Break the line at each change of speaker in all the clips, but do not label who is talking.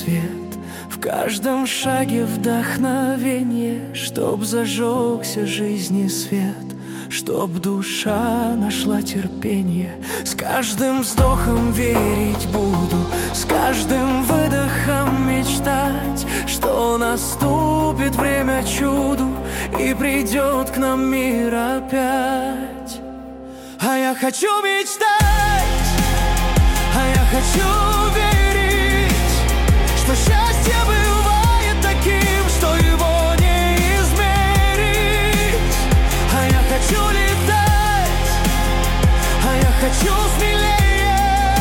свет, в каждом шаге вдохновение, чтоб зажегся жизни свет, чтоб душа нашла терпение. С каждым вздохом верить буду, с каждым выдохом мечтать, что наступит время чуду и придет к нам мир опять. А я хочу мечтать, а я хочу верить, что счастье бывает таким, что его не измерить. А я хочу летать, а я хочу смелее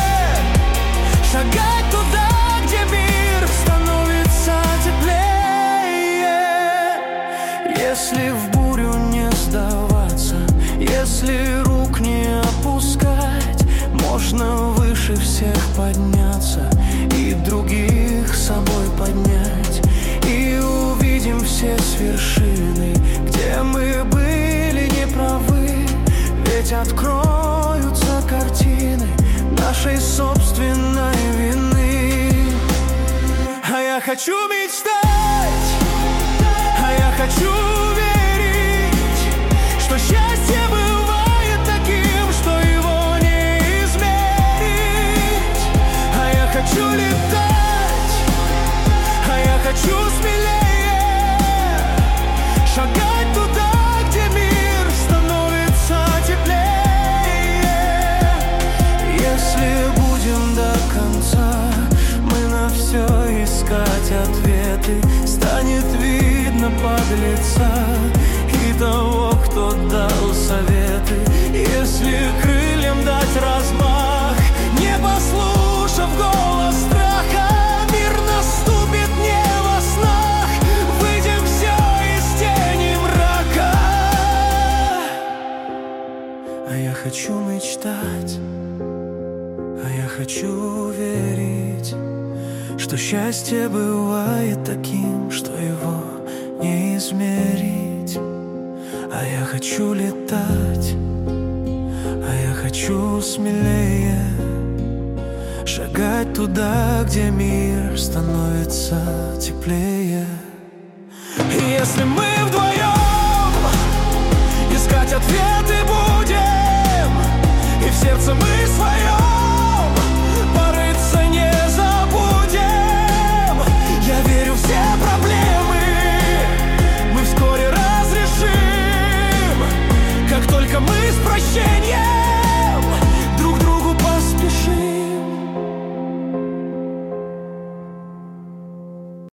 шагать туда, где мир становится теплее. Если в бурю не сдаваться, если рук не опускать, можно выше всех подняться и других с собой поднять. И увидим все с вершины, где мы были неправы, ведь откроются картины нашей собственной вины. А я хочу мечтать, а я хочу верить, что счастье бывает таким, что его не измерить. А я хочу летать, а я хочу смелее шагать туда, где мир становится теплее. Если будем до конца мы на все искать ответы, станет видно подлеца и того, кто дал советы. Если крыльям дать размах, не послушав голос страха, мир наступит не во снах, выйдем все из тени мрака. А я хочу мечтать, а я хочу верить, что счастье бывает таким, что его не измерить. А я хочу летать, а я хочу смелее шагать туда, где мир становится теплее. Если мы